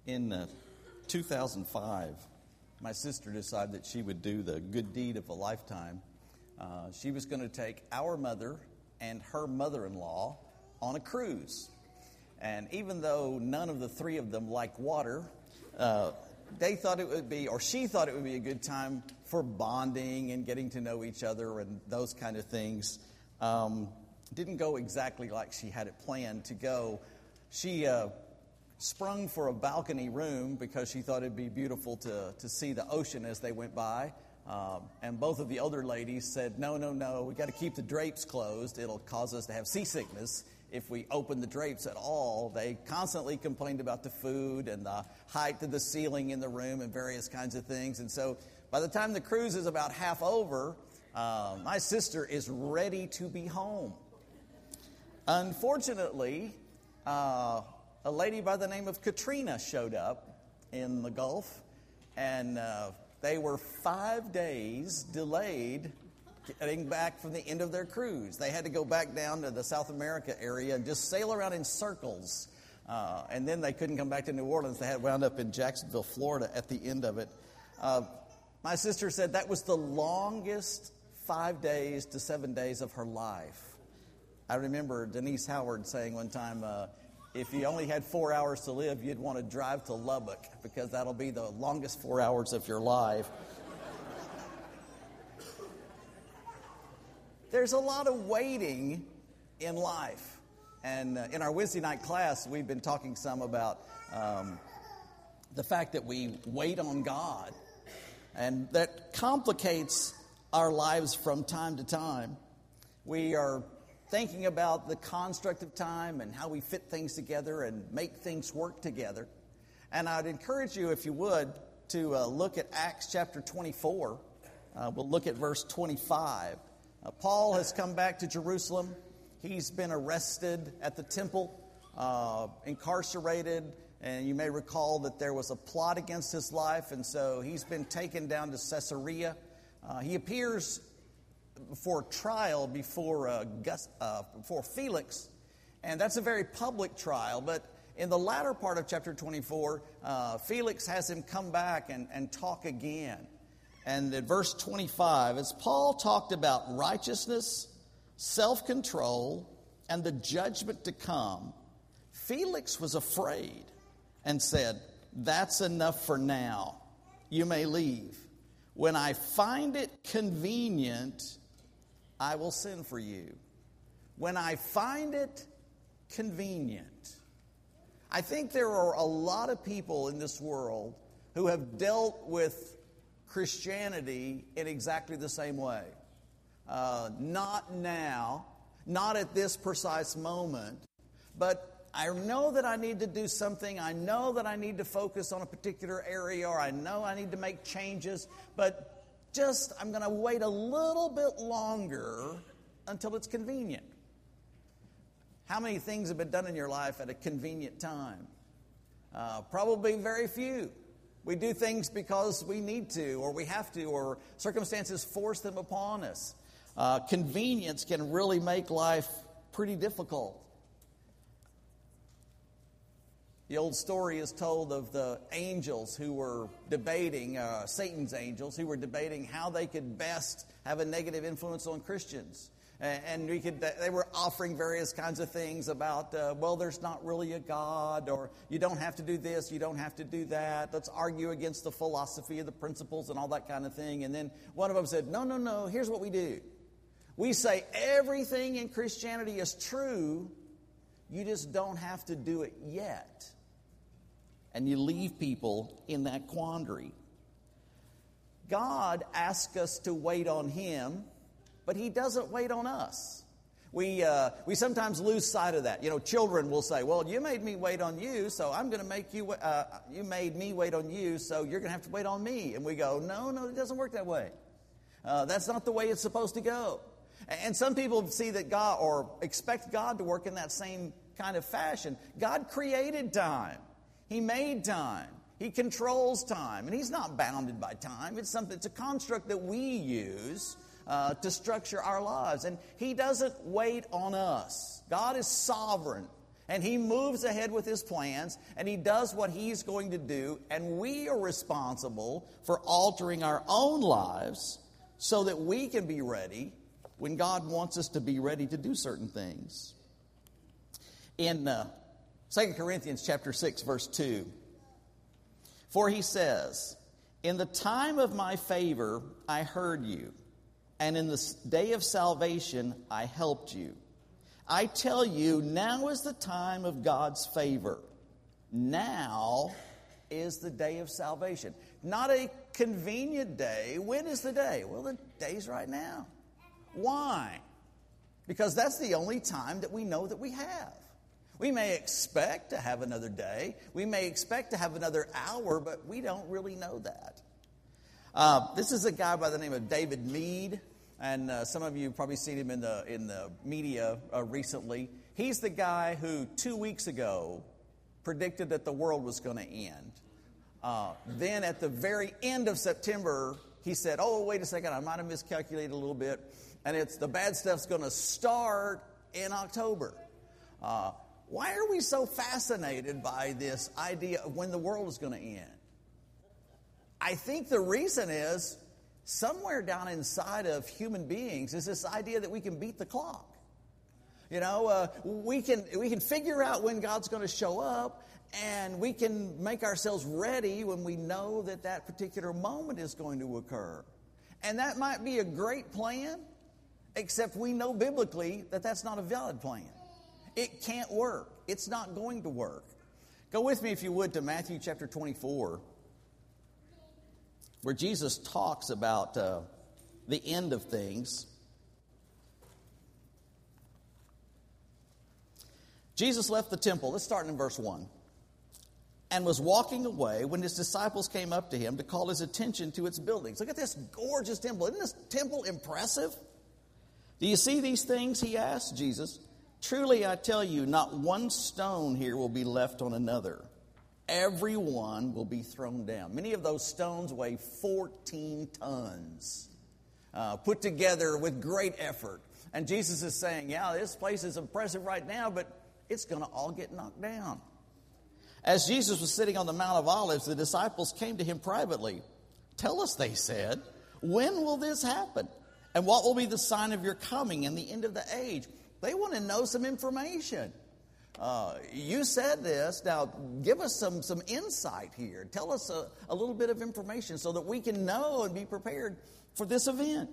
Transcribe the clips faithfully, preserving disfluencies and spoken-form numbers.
In uh, two thousand five, my sister decided that she would do the good deed of a lifetime. Uh, she was going to take our mother and her mother-in-law on a cruise. And even though none of the three of them like water, uh, they thought it would be, or she thought it would be a good time for bonding and getting to know each other and those kind of things. Um, didn't go exactly like she had it planned to go. She uh, sprung for a balcony room because she thought it'd be beautiful to, to see the ocean as they went by. Um, and both of the older ladies said, no, no, no, we got to keep the drapes closed. It'll cause us to have seasickness if we open the drapes at all. They constantly complained about the food and the height of the ceiling in the room and various kinds of things. And so by the time the cruise is about half over, uh, my sister is ready to be home. Unfortunately, uh, a lady by the name of Katrina showed up in the Gulf, and uh, they were five days delayed getting back from the end of their cruise. They had to go back down to the South America area and just sail around in circles. Uh, and then they couldn't come back to New Orleans. They had wound up in Jacksonville, Florida at the end of it. Uh, my sister said that was the longest five days to seven days of her life. I remember Denise Howard saying one time, uh, if you only had four hours to live, you'd want to drive to Lubbock because that'll be the longest four hours of your life. There's a lot of waiting in life. And uh, in our Wednesday night class, we've been talking some about um, the fact that we wait on God. And that complicates our lives from time to time. We are thinking about the construct of time and how we fit things together and make things work together. And I'd encourage you, if you would, to uh, look at Acts chapter twenty-four. Uh, we'll look at verse twenty-five. Uh, Paul has come back to Jerusalem. He's been arrested at the temple, uh, incarcerated, and you may recall that there was a plot against his life, and so he's been taken down to Caesarea. Uh, he appears for trial before uh, Gus, uh, before Felix, and that's a very public trial. But in the latter part of chapter twenty-four, uh, Felix has him come back and, and talk again. And at verse twenty-five, as Paul talked about righteousness, self-control, and the judgment to come, Felix was afraid and said, "That's enough for now. You may leave. When I find it convenient, I will send for you." When I find it convenient. I think there are a lot of people in this world who have dealt with Christianity in exactly the same way. Uh, not now, not at this precise moment, but I know that I need to do something. I know that I need to focus on a particular area, or I know I need to make changes, but just, I'm going to wait a little bit longer until it's convenient. How many things have been done in your life at a convenient time? Uh, probably very few. We do things because we need to, or we have to, or circumstances force them upon us. Uh, convenience can really make life pretty difficult. The old story is told of the angels who were debating, uh, Satan's angels, who were debating how they could best have a negative influence on Christians. And we could, they were offering various kinds of things about, uh, well, there's not really a God, or you don't have to do this, you don't have to do that. Let's argue against the philosophy of the principles and all that kind of thing. And then one of them said, no, no, no, here's what we do. We say everything in Christianity is true, you just don't have to do it yet. And you leave people in that quandary. God asks us to wait on Him, but He doesn't wait on us. We uh, we sometimes lose sight of that. You know, children will say, well, you made me wait on you, so I'm going to make you, uh, you made me wait on you, so you're going to have to wait on me. And we go, no, no, it doesn't work that way. Uh, that's not the way it's supposed to go. And some people see that God, or expect God to work in that same kind of fashion. God created time. He made time. He controls time. And He's not bounded by time. It's something, it's a construct that we use uh, to structure our lives. And He doesn't wait on us. God is sovereign. And he moves ahead with his plans, and he does what he's going to do, and we are responsible for altering our own lives so that we can be ready when God wants us to be ready to do certain things. In uh, Second Corinthians chapter six, verse two, for he says, in the time of my favor I heard you, and in the day of salvation I helped you. I tell you, now is the time of God's favor. Now is the day of salvation. Not a convenient day. When is the day? Well, the day's right now. Why? Because that's the only time that we know that we have. We may expect to have another day. We may expect to have another hour, but we don't really know that. Uh, this is a guy by the name of David Meade. And uh, some of you have probably seen him in the in the media uh, recently. He's the guy who two weeks ago predicted that the world was going to end. Uh, then at the very end of September, he said, oh, wait a second, I might have miscalculated a little bit. And it's the bad stuff's going to start in October. Uh, why are we so fascinated by this idea of when the world is going to end? I think the reason is, somewhere down inside of human beings is this idea that we can beat the clock. You know, uh, we can we can figure out when God's going to show up, and we can make ourselves ready when we know that that particular moment is going to occur. And that might be a great plan, except we know biblically that that's not a valid plan. It can't work. It's not going to work. Go with me, if you would, to Matthew chapter twenty-four. Where Jesus talks about uh, the end of things. Jesus left the temple, let's start in verse one, and was walking away when his disciples came up to him to call his attention to its buildings. Look at this gorgeous temple. Isn't this temple impressive? Do you see these things, he asked Jesus. Truly I tell you, not one stone here will be left on another. Every one will be thrown down. Many of those stones weigh fourteen tons, uh, put together with great effort. And Jesus is saying, yeah, this place is impressive right now, but it's going to all get knocked down. As Jesus was sitting on the Mount of Olives, the disciples came to him privately. Tell us, they said, when will this happen? And what will be the sign of your coming and the end of the age? They want to know some information. Uh, you said this. Now, give us some, some insight here. Tell us a, a little bit of information so that we can know and be prepared for this event.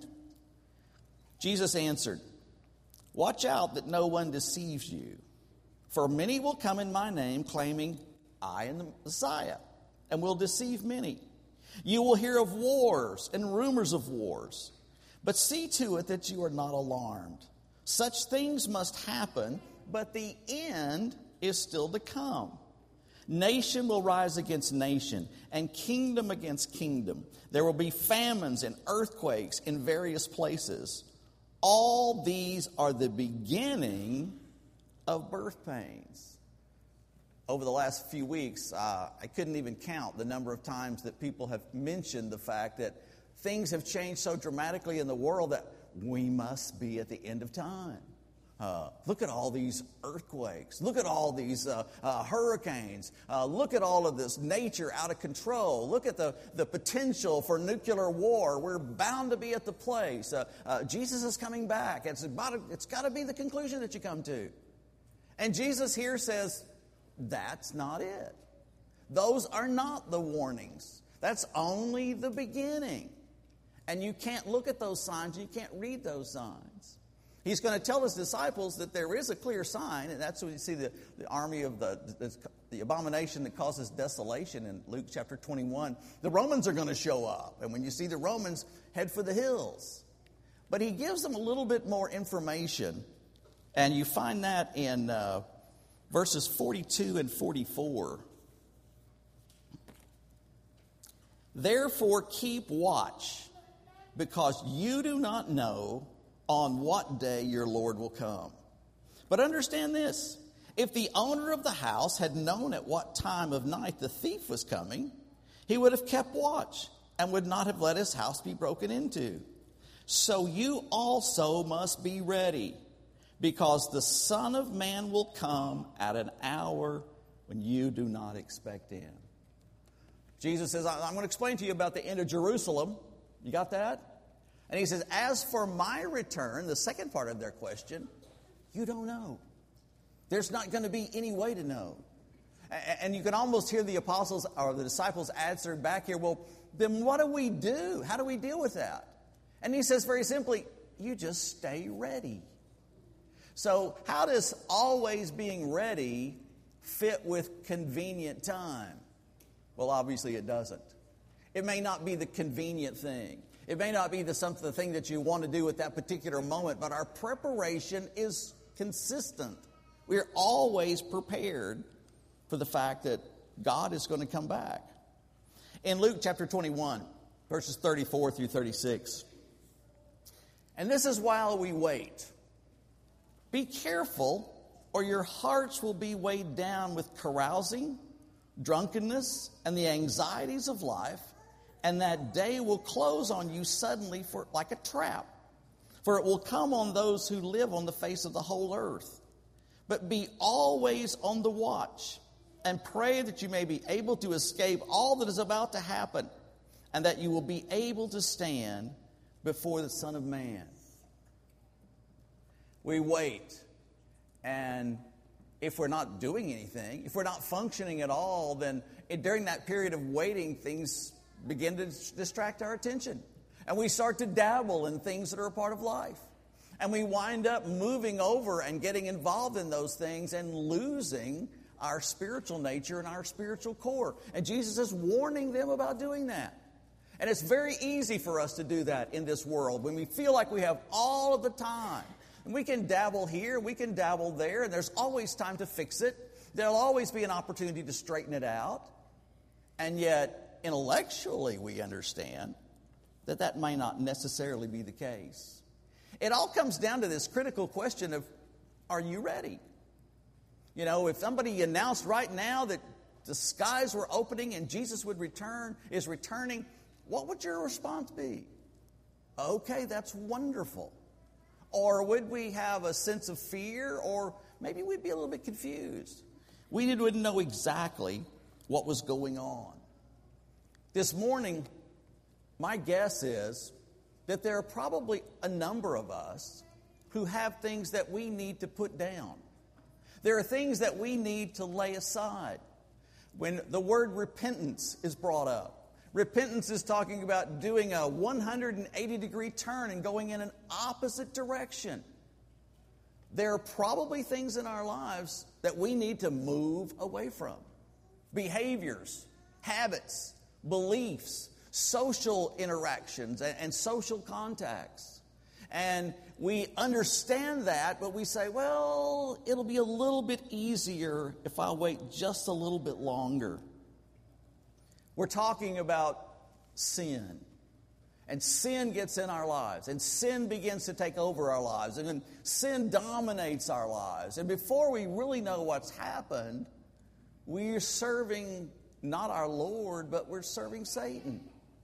Jesus answered, watch out that no one deceives you. For many will come in my name, claiming, I am the Messiah, and will deceive many. You will hear of wars and rumors of wars. But see to it that you are not alarmed. Such things must happen, but the end is still to come. Nation will rise against nation, and kingdom against kingdom. There will be famines and earthquakes in various places. All these are the beginning of birth pains. Over the last few weeks, uh, I couldn't even count the number of times that people have mentioned the fact that things have changed so dramatically in the world that we must be at the end of time. Uh, look at all these earthquakes. Look at all these uh, uh, hurricanes. Uh, look at all of this nature out of control. Look at the, the potential for nuclear war. We're bound to be at the place. Uh, uh, Jesus is coming back. It's, about a, it's got to be the conclusion that you come to. And Jesus here says, that's not it. Those are not the warnings. That's only the beginning. And you can't look at those signs. You can't read those signs. He's going to tell his disciples that there is a clear sign, and that's when you see the, the army of the, the, the abomination that causes desolation in Luke chapter twenty-one. The Romans are going to show up, and when you see the Romans, head for the hills. But he gives them a little bit more information, and you find that in uh, verses forty-two and forty-four. Therefore keep watch, because you do not know on what day your Lord will come. But understand this, if the owner of the house had known at what time of night the thief was coming, he would have kept watch and would not have let his house be broken into. So you also must be ready, because the Son of Man will come at an hour when you do not expect him. Jesus says, I'm going to explain to you about the end of Jerusalem. You got that? And he says, as for my return, the second part of their question, you don't know. There's not going to be any way to know. And you can almost hear the apostles or the disciples answer back here, well, then what do we do? How do we deal with that? And he says very simply, you just stay ready. So how does always being ready fit with convenient time? Well, obviously it doesn't. It may not be the convenient thing. It may not be the something the thing that you want to do at that particular moment, but our preparation is consistent. We're always prepared for the fact that God is going to come back. In Luke chapter twenty-one, verses thirty-four through thirty-six, and this is while we wait. Be careful, or your hearts will be weighed down with carousing, drunkenness, and the anxieties of life, and that day will close on you suddenly for like a trap. For it will come on those who live on the face of the whole earth. But be always on the watch, and pray that you may be able to escape all that is about to happen, and that you will be able to stand before the Son of Man. We wait, and if we're not doing anything, if we're not functioning at all, then it, during that period of waiting, things begin to distract our attention. And we start to dabble in things that are a part of life. And we wind up moving over and getting involved in those things and losing our spiritual nature and our spiritual core. And Jesus is warning them about doing that. And it's very easy for us to do that in this world when we feel like we have all of the time. And we can dabble here, we can dabble there, and there's always time to fix it. There'll always be an opportunity to straighten it out. And yet, intellectually, we understand that that may not necessarily be the case. It all comes down to this critical question of, are you ready? You know, if somebody announced right now that the skies were opening and Jesus would return, is returning, what would your response be? Okay, that's wonderful. Or would we have a sense of fear, or maybe we'd be a little bit confused? We didn't know exactly what was going on. This morning, my guess is that there are probably a number of us who have things that we need to put down. There are things that we need to lay aside. When the word repentance is brought up, repentance is talking about doing a one hundred eighty degree turn and going in an opposite direction. There are probably things in our lives that we need to move away from. Behaviors, habits, beliefs, social interactions, and, and social contacts. And we understand that, but we say, well, it'll be a little bit easier if I wait just a little bit longer. We're talking about sin. And sin gets in our lives. And sin begins to take over our lives. And then sin dominates our lives. And before we really know what's happened, we're serving not our Lord, but we're serving Satan.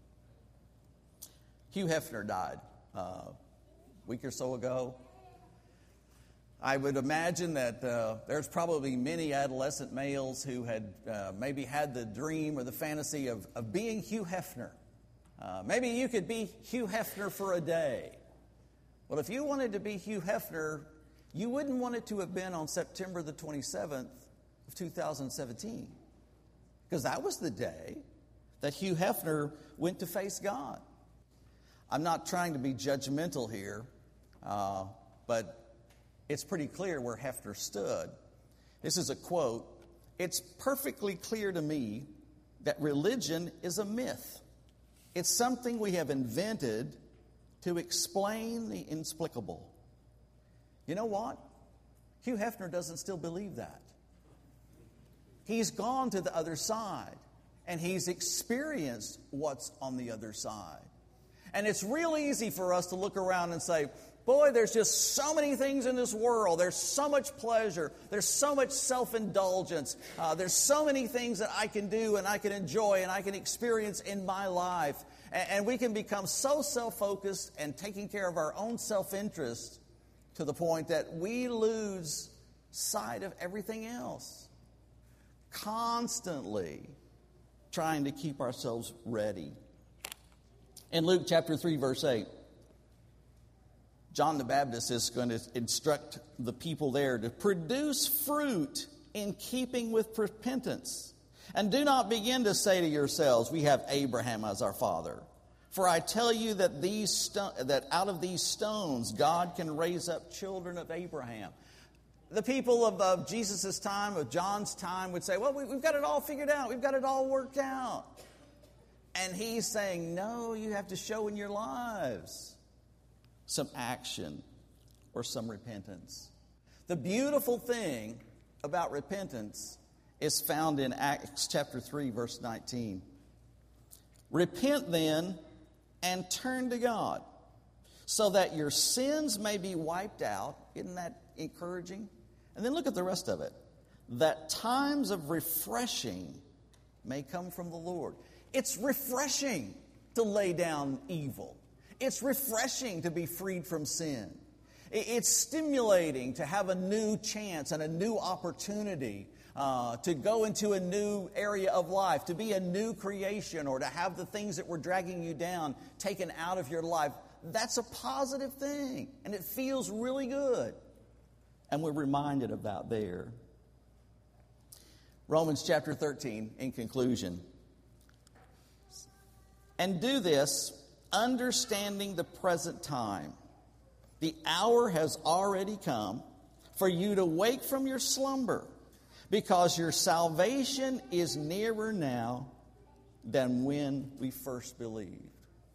Hugh Hefner died uh, a week or so ago. I would imagine that uh, there's probably many adolescent males who had uh, maybe had the dream or the fantasy of, of being Hugh Hefner. Uh, maybe you could be Hugh Hefner for a day. Well, if you wanted to be Hugh Hefner, you wouldn't want it to have been on September the twenty-seventh of two thousand seventeen. Because that was the day that Hugh Hefner went to face God. I'm not trying to be judgmental here, uh, but it's pretty clear where Hefner stood. This is a quote. It's perfectly clear to me that religion is a myth. It's something we have invented to explain the inexplicable. You know what? Hugh Hefner doesn't still believe that. He's gone to the other side, and he's experienced what's on the other side. And it's real easy for us to look around and say, boy, there's just so many things in this world. There's so much pleasure. There's so much self-indulgence. Uh, there's so many things that I can do and I can enjoy and I can experience in my life. And, and we can become so self-focused and taking care of our own self-interest to the point that we lose sight of everything else. Constantly trying to keep ourselves ready. In Luke chapter three, verse eight, John the Baptist is going to instruct the people there to produce fruit in keeping with repentance. And do not begin to say to yourselves, we have Abraham as our father. For I tell you that these sto- that out of these stones God can raise up children of Abraham. The people of, of Jesus' time, of John's time, would say, well, we, we've got it all figured out. We've got it all worked out. And he's saying, no, you have to show in your lives some action or some repentance. The beautiful thing about repentance is found in Acts chapter three, verse nineteen. Repent then and turn to God, so that your sins may be wiped out. Isn't that encouraging? And then look at the rest of it. That times of refreshing may come from the Lord. It's refreshing to lay down evil. It's refreshing to be freed from sin. It's stimulating to have a new chance and a new opportunity uh, to go into a new area of life, to be a new creation, or to have the things that were dragging you down taken out of your life. That's a positive thing, and it feels really good. And we're reminded of that there. Romans chapter thirteen, in conclusion. And do this, understanding the present time. The hour has already come for you to wake from your slumber, because your salvation is nearer now than when we first believed.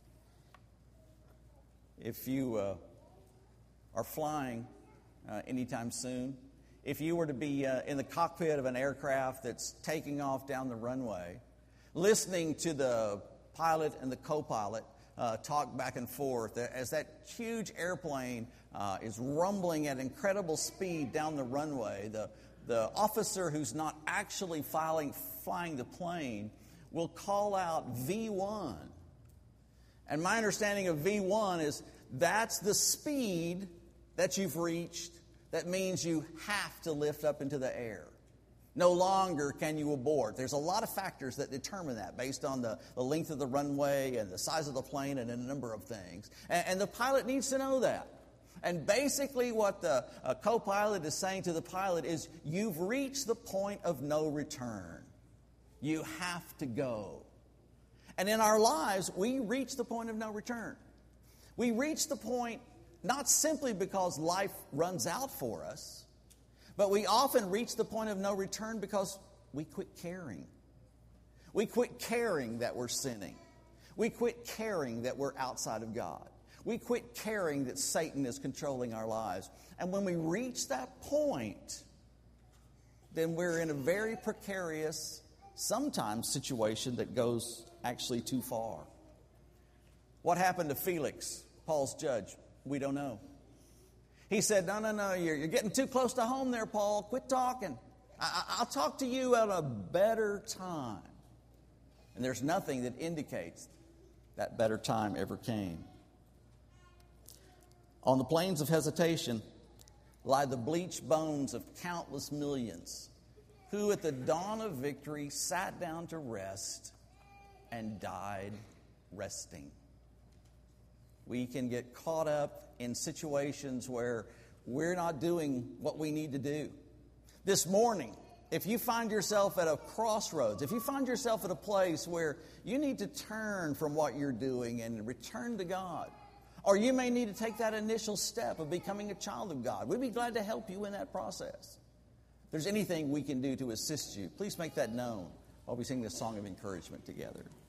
If you uh, are flying uh, anytime soon, if you were to be uh, in the cockpit of an aircraft that's taking off down the runway, listening to the pilot and the co-pilot uh, talk back and forth as that huge airplane uh, is rumbling at incredible speed down the runway, the, the officer who's not actually flying, flying the plane will call out V one. And my understanding of V one is that's the speed that you've reached. That means you have to lift up into the air. No longer can you abort. There's a lot of factors that determine that based on the, the length of the runway and the size of the plane and a number of things. And, and the pilot needs to know that. And basically what the uh, co-pilot is saying to the pilot is, you've reached the point of no return. You have to go. And in our lives, we reach the point of no return. We reach the point not simply because life runs out for us, but we often reach the point of no return because we quit caring. We quit caring that we're sinning. We quit caring that we're outside of God. We quit caring that Satan is controlling our lives. And when we reach that point, then we're in a very precarious, sometimes situation that goes actually too far. What happened to Felix, Paul's judge? We don't know. He said, no, no, no, you're, you're getting too close to home there, Paul. Quit talking. I, I'll talk to you at a better time. And there's nothing that indicates that better time ever came. On the plains of hesitation lie the bleached bones of countless millions who at the dawn of victory sat down to rest and died resting. We can get caught up in situations where we're not doing what we need to do. This morning, if you find yourself at a crossroads, if you find yourself at a place where you need to turn from what you're doing and return to God, or you may need to take that initial step of becoming a child of God, we'd be glad to help you in that process. If there's anything we can do to assist you, please make that known while we sing this song of encouragement together.